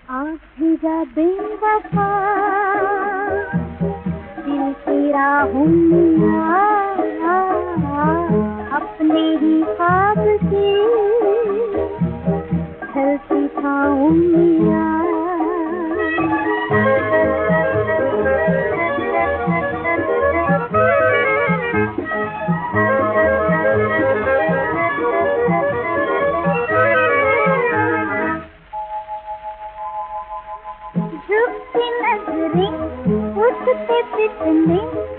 आखिरी जा बेवफा दिल तेरा हूँ अपने ही ख्वाब से ढलती था उम्मीद झुकती नजरें उठते फिसले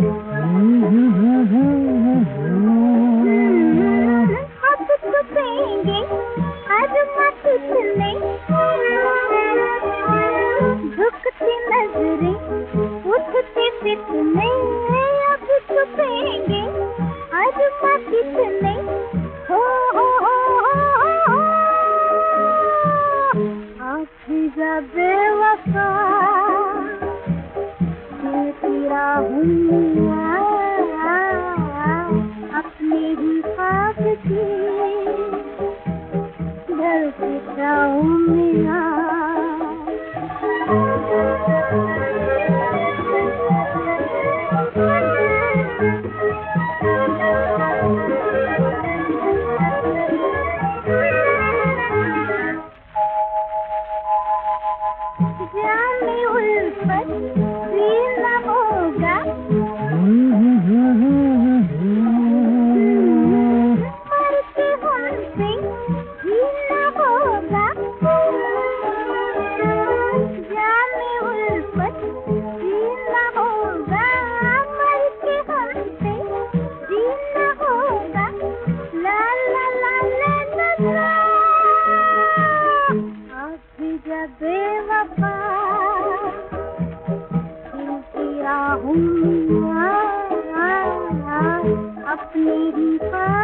अब छुपेंगे अरमा कितने झुकती नजरें उठते फिसले अब छुपेंगे अरमा कितने हो आखिरी जा बेवफा दिल तेरा हूँ अपने ही ख्वाब से ढलती जाऊँ मेरा जाने उल्फत फिर न होगा मरते हमसे ही न होगा जाने उल्फत फिर न होगा मरते हमसे ही न होगा ला ला ला ला ला आखिरी जा बेवफा दिल तेरा हूँ अपने ही